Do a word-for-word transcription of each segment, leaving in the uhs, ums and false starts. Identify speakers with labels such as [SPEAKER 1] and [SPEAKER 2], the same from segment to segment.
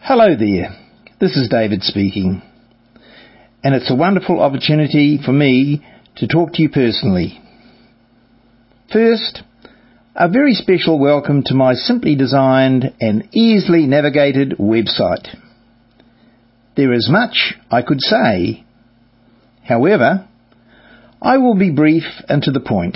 [SPEAKER 1] Hello there, this is David speaking, and it's a wonderful opportunity for me to talk to you personally. First, a very special welcome to my simply designed and easily navigated website. There is much I could say. However, I will be brief and to the point.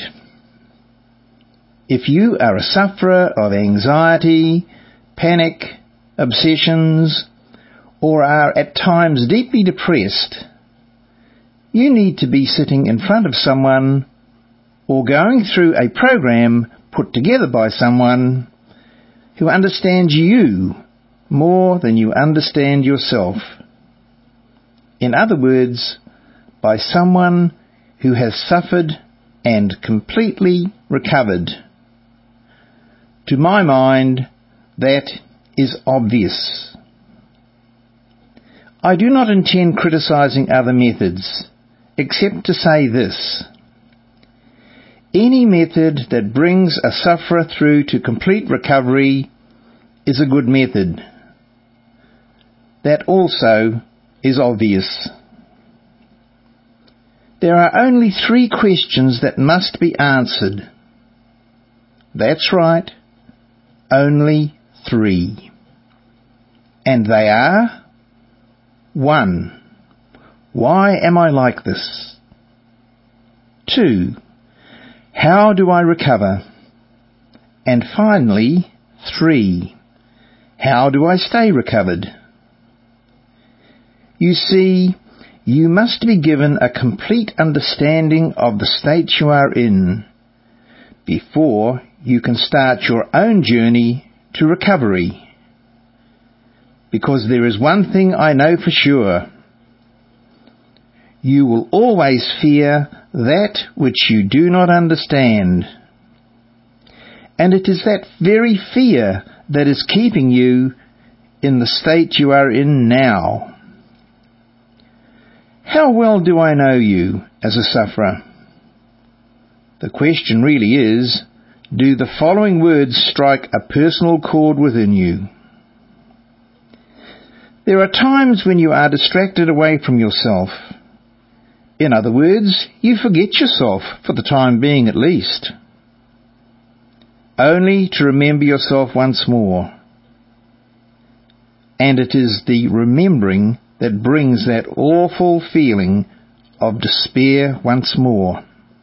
[SPEAKER 1] If you are a sufferer of anxiety, panic, obsessions, or are at times deeply depressed, you need to be sitting in front of someone or going through a program put together by someone who understands you more than you understand yourself. In other words, by someone who has suffered and completely recovered. To my mind, that is obvious. I do not intend criticizing other methods, except to say this. Any method that brings a sufferer through to complete recovery is a good method. That also is obvious. There are only three questions that must be answered. That's right, only three. And they are: one. Why am I like this? Two. How do I recover? And finally, three. How do I stay recovered? You see, you must be given a complete understanding of the state you are in before you can start your own journey to recovery. Because there is one thing I know for sure. You will always fear that which you do not understand. And it is that very fear that is keeping you in the state you are in now. How well do I know you as a sufferer? The question really is, do the following words strike a personal chord within you? There are times when you are distracted away from yourself. In other words, you forget yourself, for the time being at least, only to remember yourself once more. And it is the remembering that brings that awful feeling of despair once more.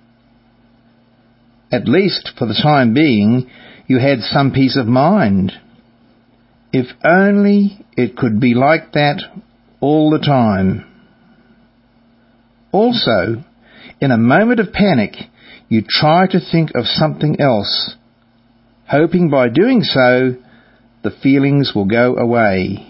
[SPEAKER 1] At least for the time being, you had some peace of mind. If only it could be like that all the time. Also, in a moment of panic, you try to think of something else, hoping by doing so, the feelings will go away.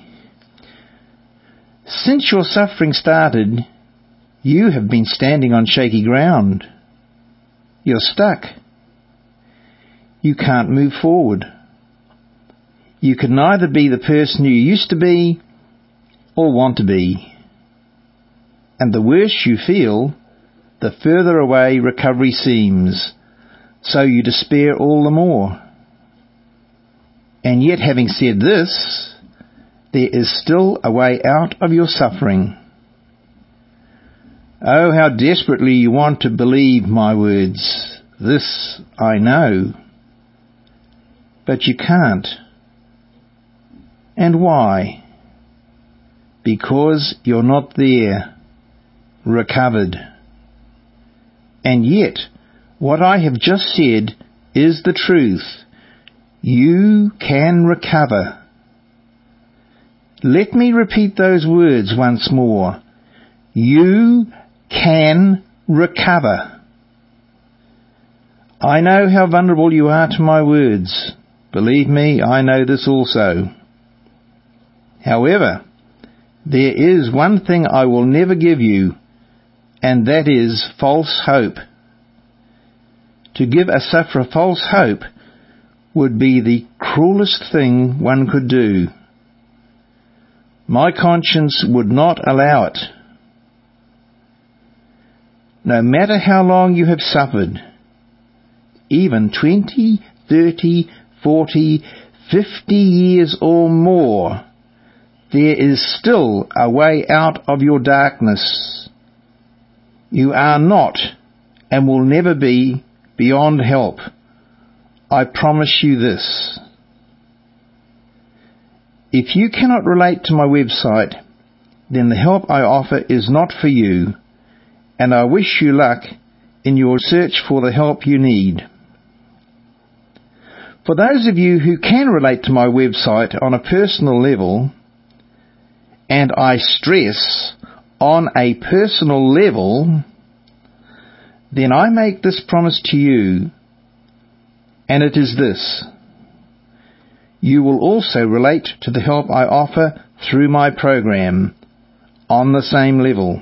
[SPEAKER 1] Since your suffering started, you have been standing on shaky ground. You're stuck. You can't move forward. You can neither be the person you used to be or want to be. And the worse you feel, the further away recovery seems, so you despair all the more. And yet, having said this, there is still a way out of your suffering. Oh, how desperately you want to believe my words. This I know. But you can't. And why? Because you're not there, recovered. And yet, what I have just said is the truth. You can recover. Let me repeat those words once more. You can recover. I know how vulnerable you are to my words. Believe me, I know this also. However, there is one thing I will never give you, and that is false hope. To give a sufferer false hope would be the cruelest thing one could do. My conscience would not allow it. No matter how long you have suffered, even twenty, thirty, forty, fifty years or more, there is still a way out of your darkness. You are not and will never be beyond help. I promise you this. If you cannot relate to my website, then the help I offer is not for you, and I wish you luck in your search for the help you need. For those of you who can relate to my website on a personal level, and I stress on a personal level, then I make this promise to you, and it is this. You will also relate to the help I offer through my program on the same level.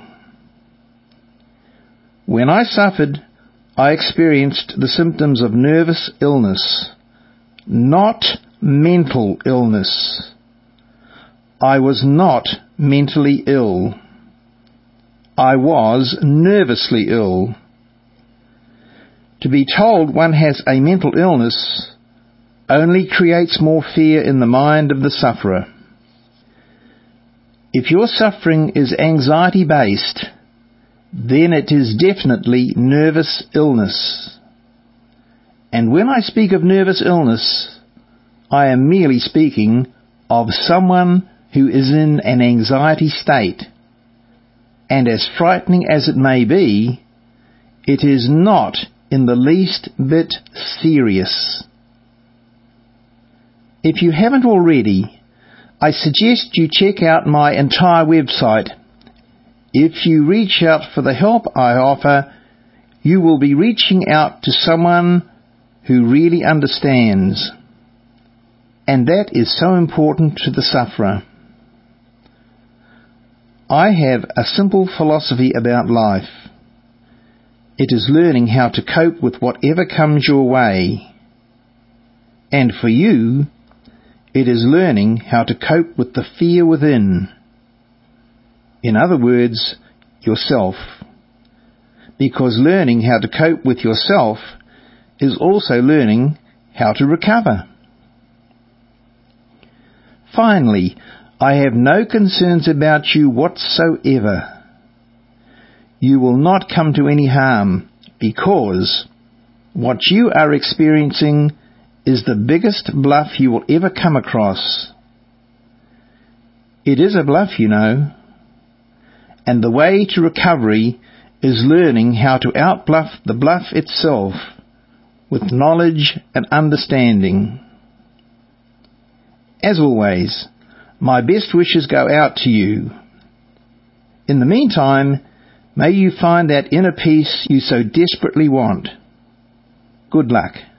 [SPEAKER 1] When I suffered, I experienced the symptoms of nervous illness, not mental illness. I was not mentally ill. I was nervously ill. To be told one has a mental illness only creates more fear in the mind of the sufferer. If your suffering is anxiety-based, then it is definitely nervous illness. And when I speak of nervous illness, I am merely speaking of someone who is in an anxiety state. And as frightening as it may be, it is not in the least bit serious. If you haven't already, I suggest you check out my entire website. If you reach out for the help I offer, you will be reaching out to someone who really understands. And that is so important to the sufferer. I have a simple philosophy about life. It is learning how to cope with whatever comes your way. And for you, it is learning how to cope with the fear within. In other words, yourself. Because learning how to cope with yourself is also learning how to recover. Finally, I have no concerns about you whatsoever. You will not come to any harm, because what you are experiencing is the biggest bluff you will ever come across. It is a bluff, you know, and the way to recovery is learning how to outbluff the bluff itself with knowledge and understanding. As always, my best wishes go out to you. In the meantime, may you find that inner peace you so desperately want. Good luck.